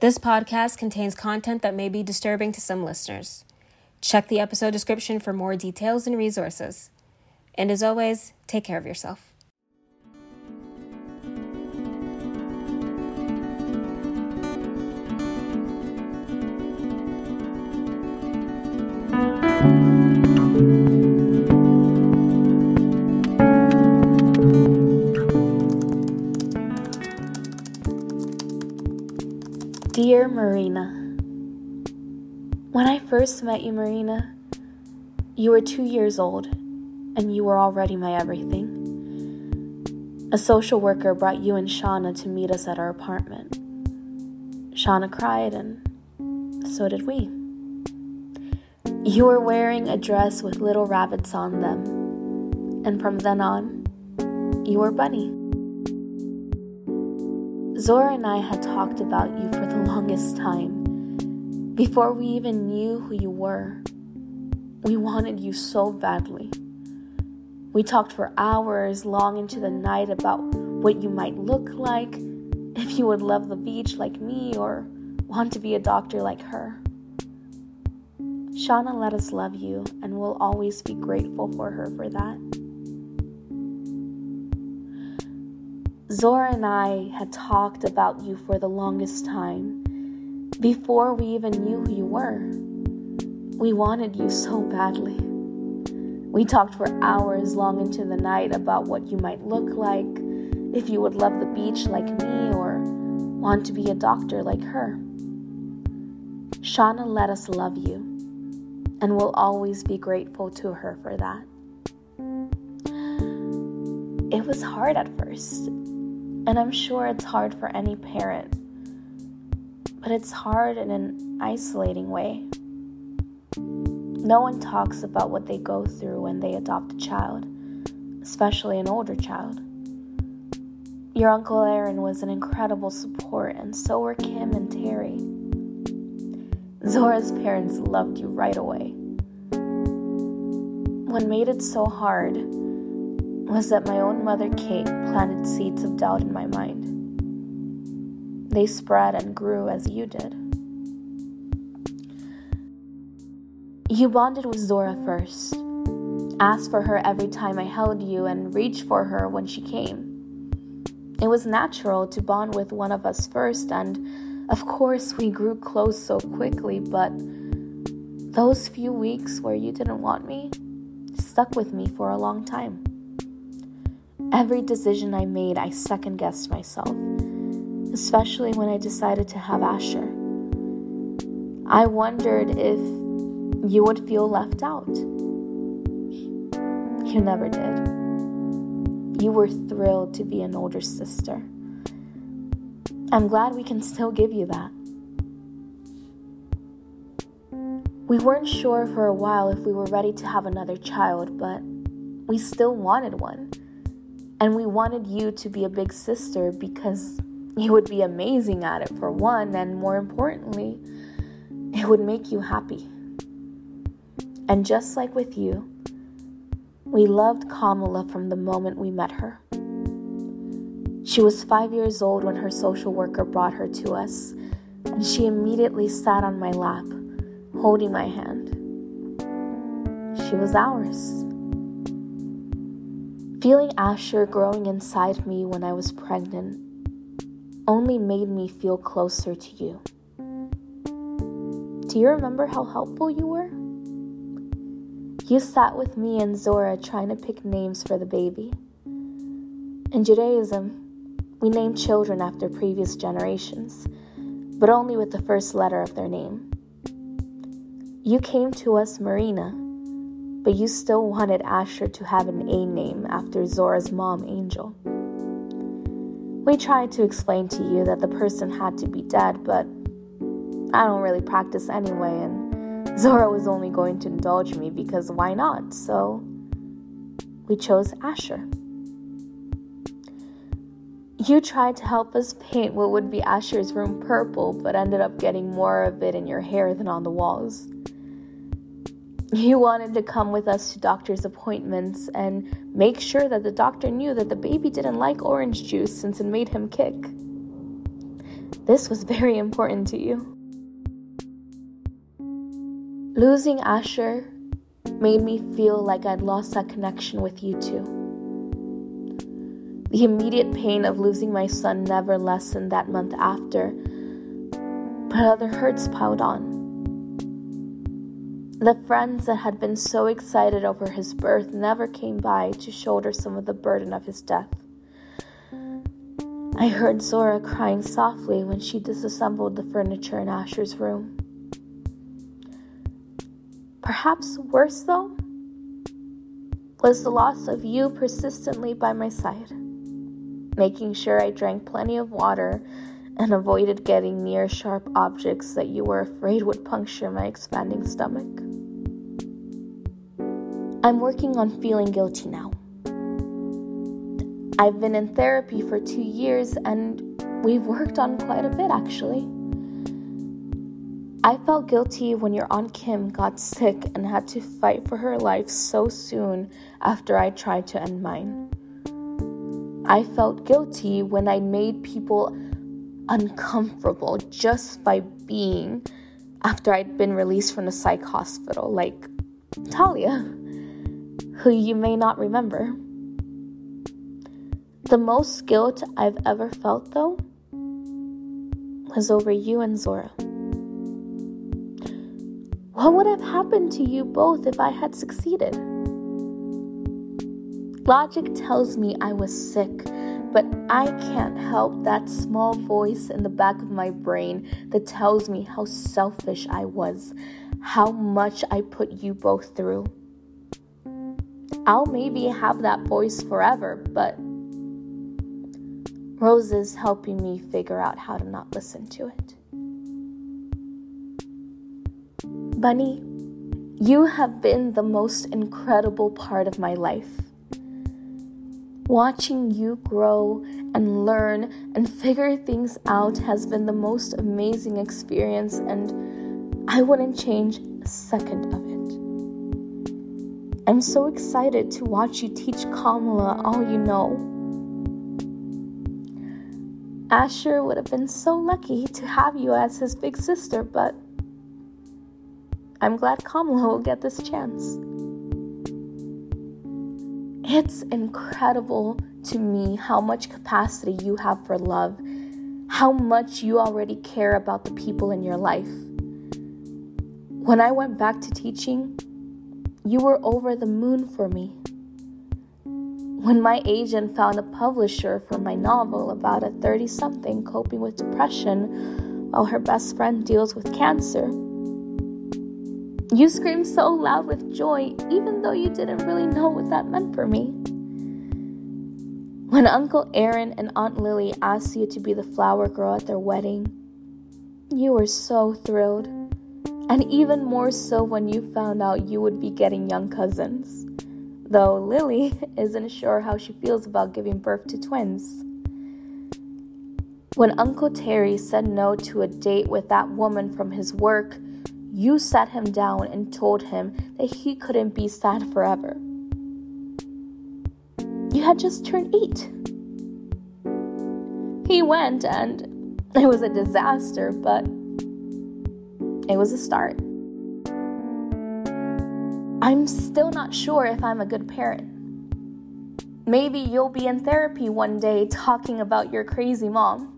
This podcast contains content that may be disturbing to some listeners. Check the episode description for more details and resources. And as always, take care of yourself. Dear Marina, when I first met you, Marina, you were 2 years old and you were already my everything. A social worker brought you and Shauna to meet us at our apartment. Shauna cried and so did we. You were wearing a dress with little rabbits on them, and from then on, you were Bunny. Zora and I had talked about you for the longest time. Before we even knew who you were, we wanted you so badly. We talked for hours long into the night about what you might look like, if you would love the beach like me or want to be a doctor like her. Shauna let us love you, and we'll always be grateful for her for that. Zora and I had talked about you for the longest time. Before we even knew who you were, we wanted you so badly. We talked for hours long into the night about what you might look like, if you would love the beach like me or want to be a doctor like her. Shauna let us love you, and we'll always be grateful to her for that. It was hard at first. And I'm sure it's hard for any parent, but it's hard in an isolating way. No one talks about what they go through when they adopt a child, especially an older child. Your Uncle Aaron was an incredible support, and so were Kim and Terry. Zora's parents loved you right away. What made it so hard was that my own mother, Kate, planted seeds of doubt in my mind. They spread and grew as you did. You bonded with Zora first, asked for her every time I held you, and reached for her when she came. It was natural to bond with one of us first, and of course we grew close so quickly, but those few weeks where you didn't want me stuck with me for a long time. Every decision I made, I second-guessed myself, especially when I decided to have Asher. I wondered if you would feel left out. You never did. You were thrilled to be an older sister. I'm glad we can still give you that. We weren't sure for a while if we were ready to have another child, but we still wanted one. And we wanted you to be a big sister because you would be amazing at it for one, and more importantly, it would make you happy. And just like with you, we loved Kamala from the moment we met her. She was 5 years old when her social worker brought her to us, and she immediately sat on my lap, holding my hand. She was ours. Feeling Asher growing inside me when I was pregnant only made me feel closer to you. Do you remember how helpful you were? You sat with me and Zora trying to pick names for the baby. In Judaism, we name children after previous generations, but only with the first letter of their name. You came to us Marina, but you still wanted Asher to have an A name after Zora's mom, Angel. We tried to explain to you that the person had to be dead, but I don't really practice anyway, and Zora was only going to indulge me because why not? So we chose Asher. You tried to help us paint what would be Asher's room purple, but ended up getting more of it in your hair than on the walls. You wanted to come with us to doctor's appointments and make sure that the doctor knew that the baby didn't like orange juice since it made him kick. this was very important to you. Losing Asher made me feel like I'd lost that connection with you too. The immediate pain of losing my son never lessened that month after, but other hurts piled on. The friends that had been so excited over his birth never came by to shoulder some of the burden of his death. I heard Zora crying softly when she disassembled the furniture in Asher's room. Perhaps worse, though, was the loss of you persistently by my side, making sure I drank plenty of water and avoided getting near sharp objects that you were afraid would puncture my expanding stomach. I'm working on feeling guilty now. I've been in therapy for 2 years and we've worked on quite a bit, actually. I felt guilty when your Aunt Kim got sick and had to fight for her life so soon after I tried to end mine. I felt guilty when I made people uncomfortable just by being after I'd been released from the psych hospital, like Talia, who you may not remember. The most guilt I've ever felt, though, was over you and Zora. What would have happened to you both if I had succeeded? Logic tells me I was sick, but I can't help that small voice in the back of my brain that tells me how selfish I was, how much I put you both through. I'll maybe have that voice forever, but Rose is helping me figure out how to not listen to it. Bunny, you have been the most incredible part of my life. Watching you grow and learn and figure things out has been the most amazing experience, and I wouldn't change a second of it. I'm so excited to watch you teach Kamala all you know. Asher would have been so lucky to have you as his big sister, but I'm glad Kamala will get this chance. It's incredible to me how much capacity you have for love, how much you already care about the people in your life. When I went back to teaching, you were over the moon for me. When my agent found a publisher for my novel about a 30-something coping with depression while her best friend deals with cancer, you screamed so loud with joy, even though you didn't really know what that meant for me. When Uncle Aaron and Aunt Lily asked you to be the flower girl at their wedding, you were so thrilled. And even more so when you found out you would be getting young cousins. Though Lily isn't sure how she feels about giving birth to twins. When Uncle Terry said no to a date with that woman from his work, you sat him down and told him that he couldn't be sad forever. You had just turned 8. He went and it was a disaster, but it was a start. I'm still not sure if I'm a good parent. Maybe you'll be in therapy one day talking about your crazy mom.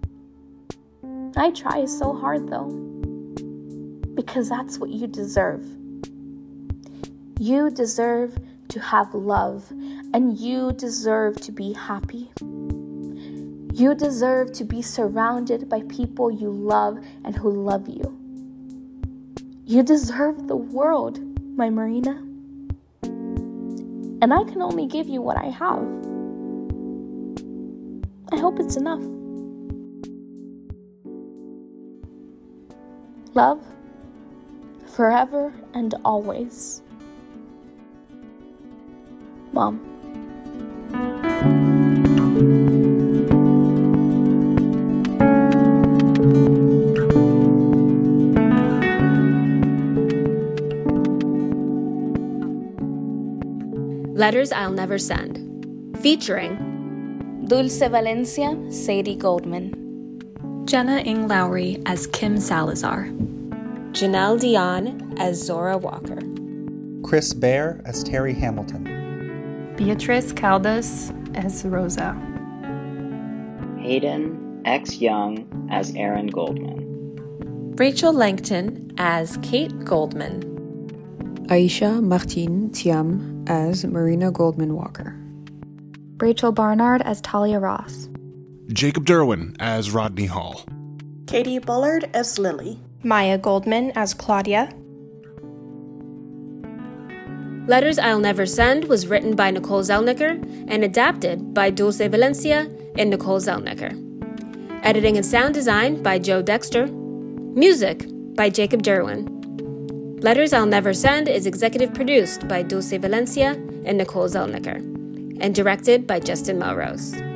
I try so hard though, because that's what you deserve. You deserve to have love, and you deserve to be happy. You deserve to be surrounded by people you love and who love you. You deserve the world, my Marina. And I can only give you what I have. I hope it's enough. Love, forever and always. Mom. Letters I'll Never Send, featuring Dulce Valencia, Sadie Goldman. Jenna Ng Lowry as Kim Salazar. Janelle Dion as Zora Walker. Chris Baer as Terry Hamilton. Beatrice Caldas as Rosa. Hayden X. Young as Aaron Goldman. Rachel Langton as Kate Goldman. Aisha Martin Thiam as Marina Goldman Walker. Rachel Barnard as Talia Ross. Jacob Derwin as Rodney Hall. Katie Bullard as Lily. Maya Goldman as Claudia. Letters I'll Never Send was written by Nicole Zellniker and adapted by Dulce Valencia and Nicole Zellniker. Editing and sound design by Joe Dexter. Music by Jacob Derwin. Letters I'll Never Send is executive produced by Dulce Valencia and Nicole Zellniker and directed by Justin Melrose.